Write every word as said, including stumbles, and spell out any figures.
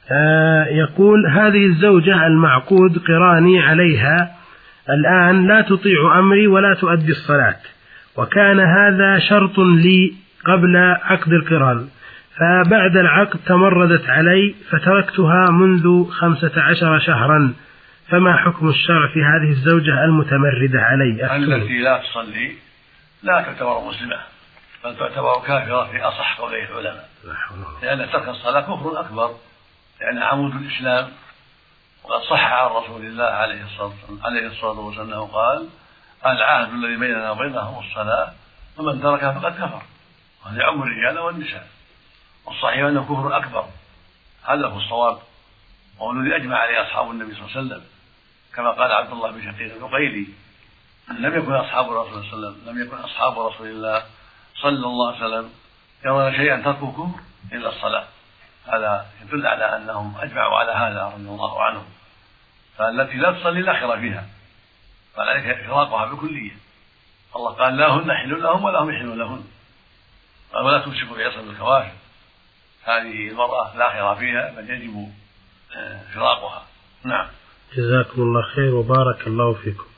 آه يقول: هذه الزوجة المعقود قراني عليها الآن لا تطيع أمري ولا تؤدي الصلاة، وكان هذا شرط لي قبل عقد القران، فبعد العقد تمردت علي فتركتها منذ خمسة عشر شهرا، فما حكم الشرع في هذه الزوجة المتمردة علي؟ التي لا تصلي لا تعتبر مسلمة، بل تعتبر كافرة في أصح قولي العلماء، لأن ترك الصلاة كفر أكبر، لأن عمود الإسلام. وقد صح عن رسول الله عليه الصلاة والسلام أنه قال: العهد الذي بيننا وبينهم الصلاة، ومن تركها فقد كفر. وهذا يعم الرجال والنساء، والصحيح أنه كفر أكبر، هذا هو الصواب، وهو الذي أجمع عليه أصحاب النبي صلى الله عليه وسلم، كما قال عبد الله بن شقيق العقيلي: لم يكن أصحاب رسول الله صلى الله عليه وسلم لم يكن أصحاب رسول الله صلى الله عليه وسلم يرون شيئا تركوا كفر إلا الصلاة. هذا يدل على أنهم أجمعوا على هذا رضي الله عنهم. فالتي لا تصلي لا خير فيها، قال عليك إفراقها بكلية. الله قال: لا هن حل لهم ولا هم يحلون لهن، قال: ولا تمسكوا في عصم الكوافر. هذه المرأة لا خير فيها، بل يجب فراقها. نعم. جزاكم الله خير وبارك الله فيكم.